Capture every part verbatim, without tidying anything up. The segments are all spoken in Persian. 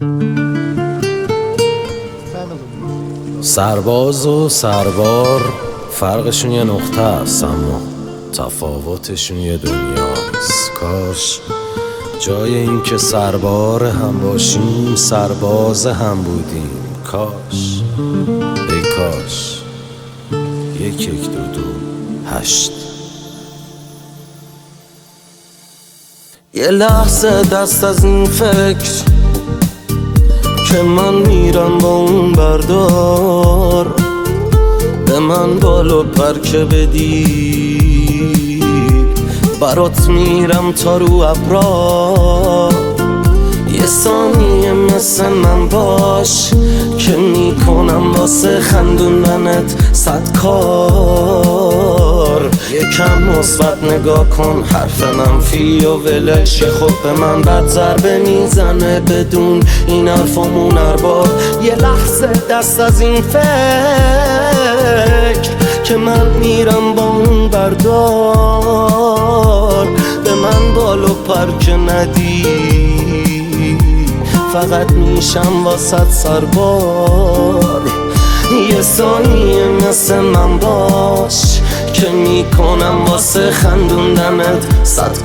سرباز و سربار فرقشون یه نقطه است، اما تفاوتشون یه دنیاست. کاش جای این که سربار هم باشیم سرباز هم بودیم. کاش ای کاش یک یک دو دو هشت. یه لحظه دست از این فکر که من میرم با اون بردار، به من بالو پر که بدی برات میرم تا رو ابرا. یه ثانیه مثل من باش که میکنم واسه خندوندنت صد کار. یکم مثبت نگاه کن، حرف منفی و ولش خب به من بد ضربه میزنه بدون این حرفامون هر بار. یه لحظه دست از این فکر که من میرم با اون بردار، به من بالو پر که ندی فقط میشم واسط سربار. یه ثانیه مثل من باش که میکنم واسه خندوندنت صد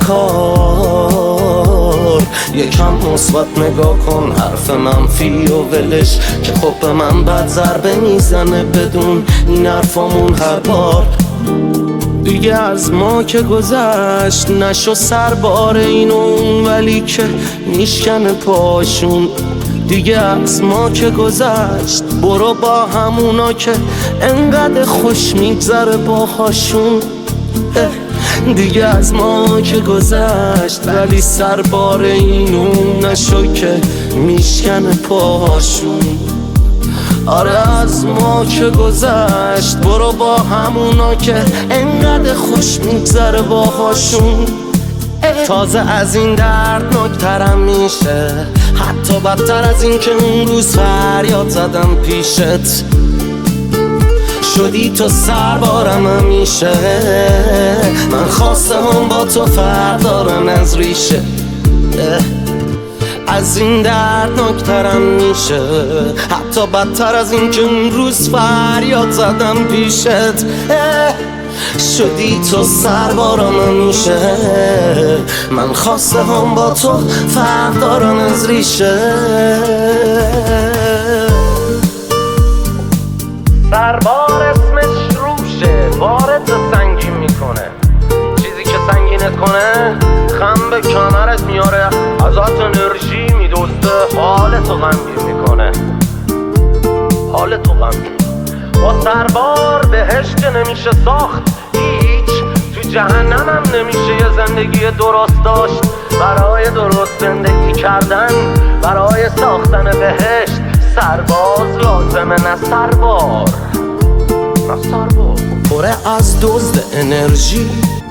کار. یکم مثبت نگاه کن، حرف منفی و ولش که خب به من بد ضربه میزنه بدون این حرفامون هر بار. دیگه از ما که گذشت نشو سربار این و اون، ولی که میشکنه پاشون. دیگه از ما که گذشت برو با همونا که انقدر خوش میگذره باهاشون. دیگه از ما که گذشت ولی سربار این و اون نشو که میشکنه پاهاشون. آره از ما که گذشت برو با همونا که انقدر خوش میگذره باهاشون. تازه از این دردناکترم میشه، حتی بدتر از این که اون روز فریاد زدم پیشت. شدی تو سربارم همیشه، من خواسته هم با تو فرق دارن از ریشه. از این دردناکترم میشه، حتی بدتر از این که اون روز فریاد زدم پیشت. شدی تو سربارم همیشه، من خواسته هم با تو فرق دارن از ریشه. سربار اسمش روشه، بارت سنگین میکنه. چیزی که سنگینت کنه خم به کمرت میاره، ازت انرژی میدوسته، حالتو غمگین میکنه، حالتو غمگین. با سربار بهشت نمیشه ساخت هیچ، تو جهنم هم نمیشه یه زندگی درست داشت. برای درست زندگی کردن، برای ساختن بهشت سرباز لازمه، نه سربار، نه سربار. پره از دزد انرژی،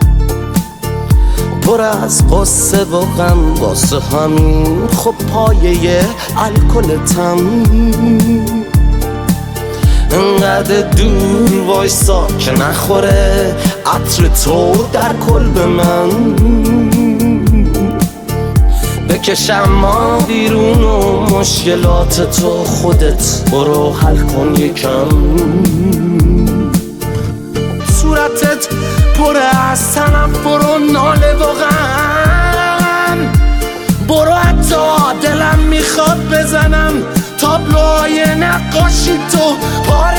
پر از قصه و غم، واسه همین خب پایه الکل تم. انقدر دور وایسا که نخوره عطر تو در کلب من. بکشم ما بیرون و مشکلات تو خودت برو حل کن یکم. صورتت پر از تنفر و ناله و غم، برو حتی دلم میخواد بزنم تابلوهای نقاشی تو پاره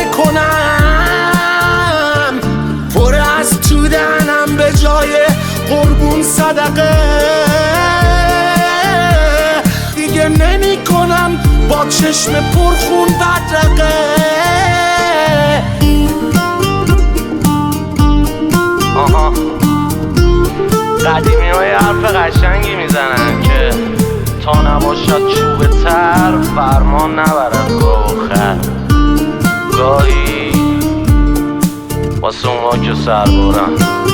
کنم. پر از تو دهنم به جای قربون صدقه، دیگه نمی کنم با چشم پرخون بدرقه. آها قدیمی های حرف قشنگی میزنن که تا نباشد چوب تر فرمان نبرد گاه و خر. گاهی واسه اونا که سربارن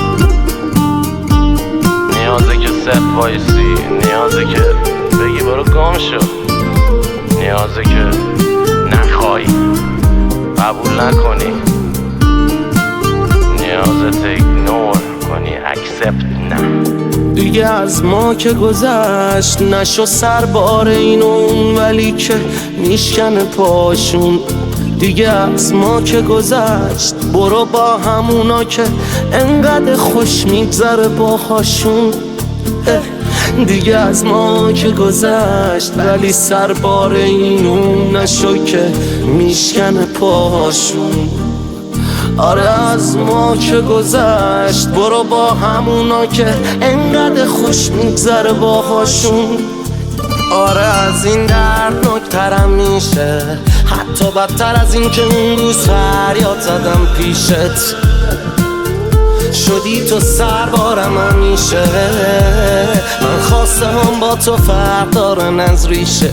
نیازه که صف وایسی، نیازه که بگی برو گم شو، نیازه که نخوای قبول نکنی، نیازه ایگنور کنی. میکنی اکسپت نه. دیگه از ما که گذشت نشو سربار اینون، ولی که میشکن پاشون. دیگه از ما که گذشت برو با همونا که انقدر خوش میگذره باهاشون. دیگه از ما که گذشت ولی سربار اینون نشو که میشکن پاشون. آره از ما که گذشت برو با همونا که انقدر خوش میگذره باهاشون. آره از این دردناکترم میشه، حتی بدتر از این که اون روز فریاد زدم پیشت. شدی تو سربارم همیشه، من خواسته هم با تو فرق دارن از ریشه.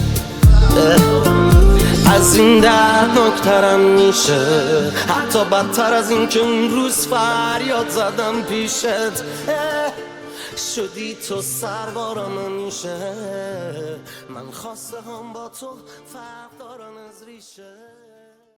از این دردناکترم میشه، حتی بدتر از این که اون روز فریاد زدم پیشت. شدی تو سربارم همیشه، من خواسته هم با تو فرق دارن از ریشه.